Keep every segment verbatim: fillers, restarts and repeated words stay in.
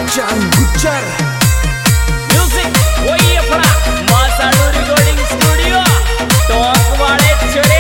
कांचन Gujjar music वही अपना मासाडू recording studio talk वाले छोरे।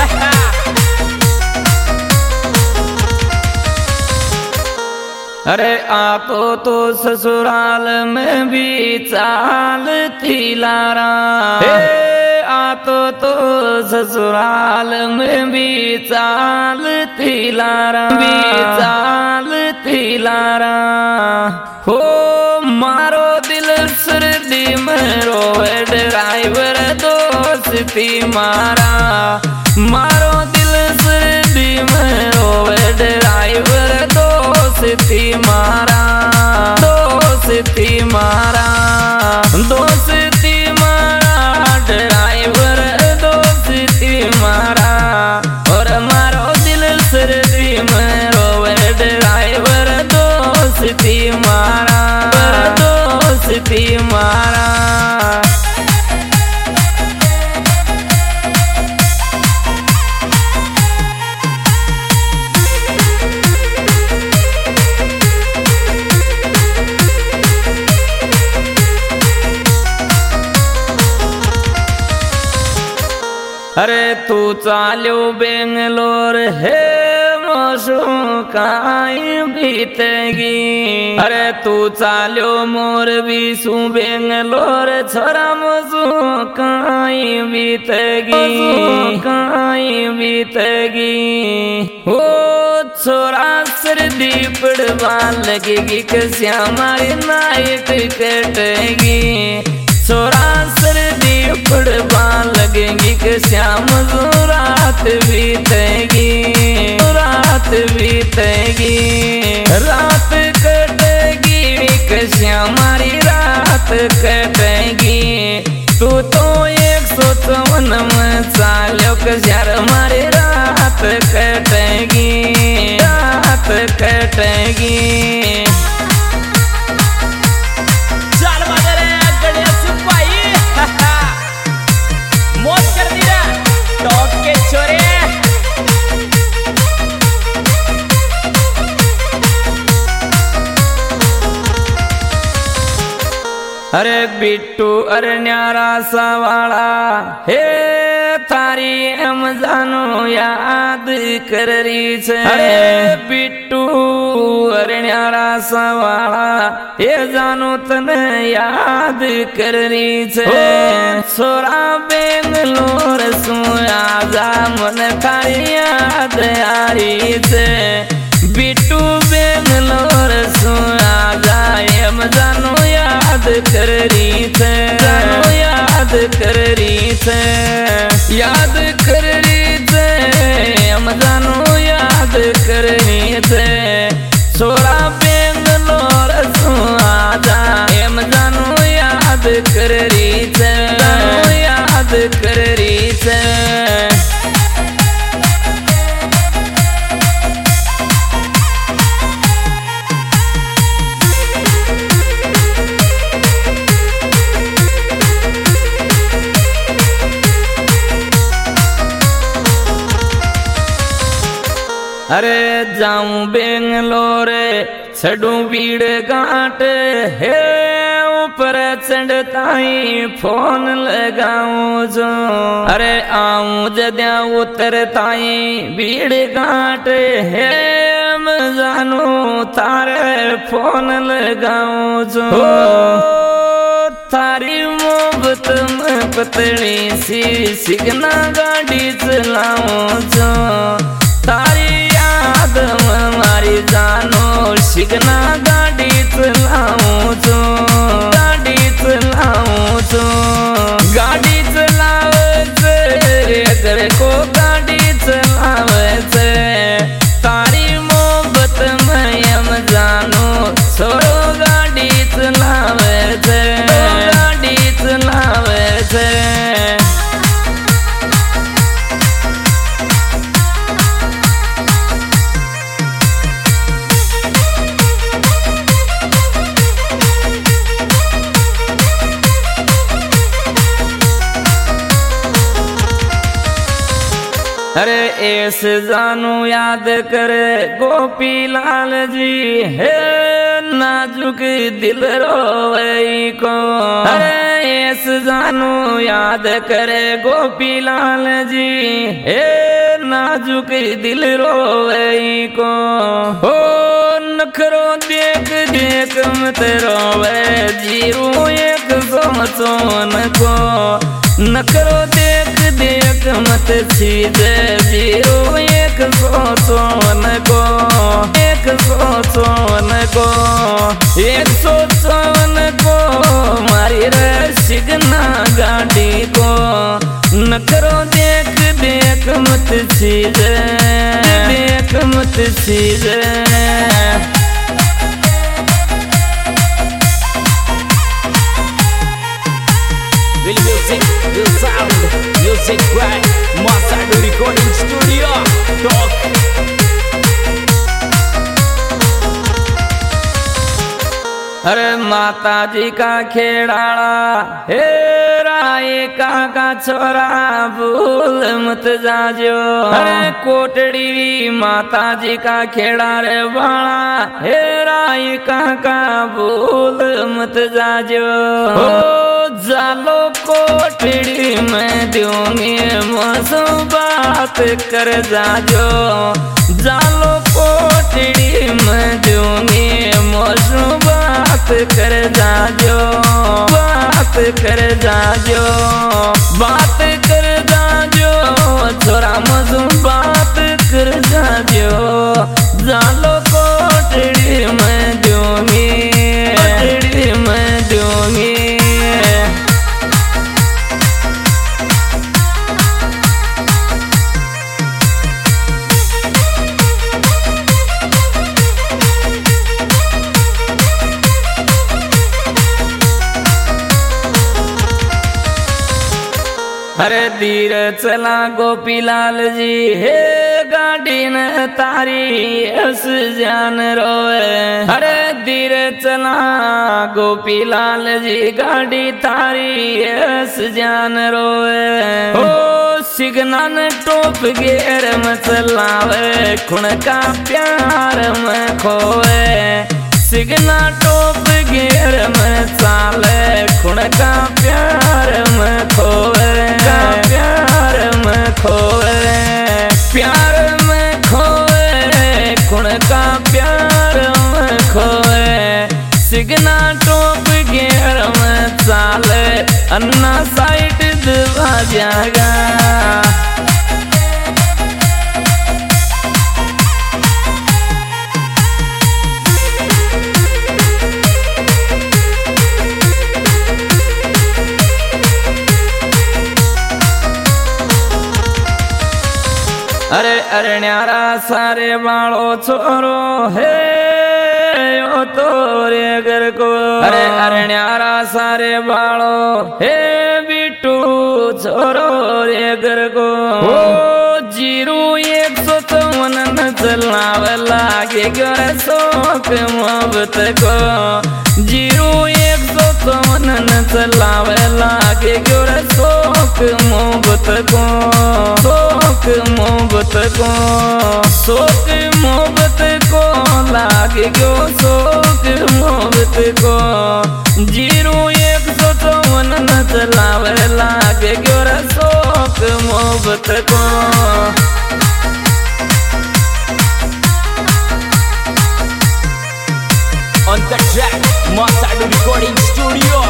अरे आपो तो ससुराल में भी चालती लारा, आ तो तो ससुराल में भी चालती लारा, भी चालती लारा। हो मारो दिल सर्दी में रोवे ड्राइवर दोस्ती मारा, मारो दिल सर्दी में रोवे ड्राइवर दोस्ती मारा, दोस्ती मारा, दोस्ती मारा ड्राइवर दोस्ती मारा। और मारो दिल सर्दी में रोवे ड्राइवर दोस्ती मारा, दोस्ती मारा। अरे तू चालो बेंगलोर है मौसू काई बीतेगी, अरे तू चालो मोर बीसू बेंगलोर छोरा मौसू काई बीतेगी, काई बीतेगी। ओ छोरा सर्दी पड़वा लगेगी कैसे हमारी नाइट कटेगी, छोरा सर्दी पड़वा लगेगी कि श्याम रात बीतेगी, रात बीतेगी, रात कटेगी कि श्यामारी रात कटेगी। तू तो एक सौ चौवन में चालो कि यार हमारी रात कटेगी, रात कटेगी। मौत कर दी रे टॉक के छोरे। अरे बिट्टू अरे न्यारा सवाला हे थारी हम जानो याद कर रही छे। अरे बिट्टू अरे न्यारा सवाला हे जानो तने याद कर रही छे। छोरा बेंगलोर सु आजा मन थारी याद आ रही छे। बिट्टू बेंगलोर सु आजा हम जानो याद कर रही थे, जानो याद कर रही थे, याद कर रही थे, हम जानो याद कर रही थे। छोरा बेंगलोर सु आजा हम जानो याद कर रही थे, जानो याद कर रही थे। अरे जाऊं बेंगलोर छड़ू भीड़ घाट है ऊपर चढ़ताई फोन लगाऊं जो। अरे आऊं जद्या उतरताई भीड़ घाट है मैं जानू तारे फोन लगाऊं जो। थारी मोहब्बत में पतली सी सिगना गाड़ी चलाऊं जो। तारी याद में मारी जानो सिगना गाड़ी चलाऊं जो, गाड़ी चलाऊं जो। गाड़ी चलावे से अगर को गाड़ी चलावे से तारी मोहब्बत में हम जानो छोरो गाड़ी चलावे से, गाड़ी चलावे से। अरे ऐस जानू याद करे गोपी लाल जी हे नाजुक दिल रोवे को। अरे ऐस जानू याद करे गोपी लाल जी हे नाजुक दिल रोवे को। हो नखरो देख देख मत रोवे जीरू एक सोचोन को। नखरो देख देख मत सीधे जीरो एक सोचोन को। एक सोचोन को एक सोचोन को मारी रे सिगना गाड़ी को। नखरो देख देख मत सीधे देख मत सीधे। Will music, will sound, music right, Masadu Recording Studio, talk. अरे माता जी का खेड़ाड़ा हे राय का छोरा भूल मत जाजो। अरे कोटड़ी माता जी का खेड़ा रे बाड़ा हे राय का भूल मत जाजो। जालो कोटड़ी में दूंगी मसो बात कर जाजो। जालो कोटड़ी में दूंगी मसो बात कर जाजो। बात कर जाजो बात कर जाजो छोरा मसो बात कर जाजो। जालो कोटड़ी में दूंगी कोटड़ी में दूंगी। अरे धीर चला गोपी लाल जी हे गाड़ी न तारी अस जान रोए। अरे धीर चला गोपी लाल जी गाड़ी तारी अस जान रोए। ओ सिगना न टोप गेर में चलावे खुण का प्यार में खोए। सिगना टोप गेर में चाले खुण का प्यार में खोए। प्यार में खोए प्यार में खोए खुण का प्यार में खोए। सिगना टोप गेर में चाले अन्ना साइड दबा जाएगा। अरे अरण्यारा सारे बालो छोरो हे ओ तोरे घर को। अरे अरण्यारा सारे बालो हे बिट्टू छोरो रे घर को। ओ जीरू एक सौ चौवन न चलावे लागे गर शौक मोहब्बत को। जीरू एक सौ चौवन न चलावे लागे गर शौक मोहब्बत को। शौक मोहब्बत को शौक मोहब्बत को लागे गयो शौक मोहब्बत को। जीरो एक सौ चौवन न चलावे लागे गयो रे शौक मोहब्बत को। On the track, Masadu Recording Studio.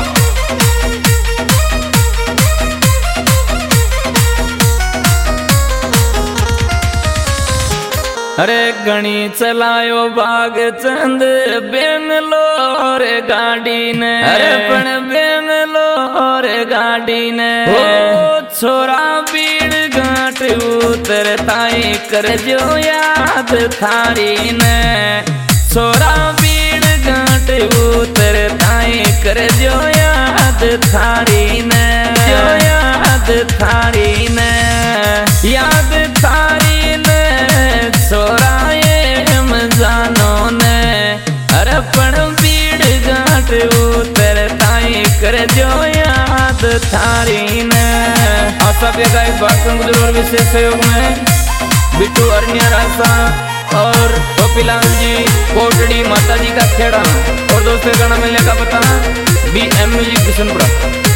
अरे गणी चलायो बाग चंद बेंगलोर गाड़ी ने। अरे पण बेंगलोर गाड़ी ने ओ छोरा बीड़ घाट उतरताई कर जो याद थारी ने। छोरा बीड़ घाट उतरताई कर जो याद थारी ने। जो याद थारी ने याद थारी ने छोरा ये मजानो ने। अरे पण बीड़ घाट उतरताई कर जो याद थारी ने। रासा बेगाई बागचंद और विशेष सहयोग में बिट्टू अरनिया रासा और गोपीलाल जी कोटड़ी माता जी का खेड़ा। और दोस्तों गाना मिलने का पता बी एम म्यूजिक किशनपुरा।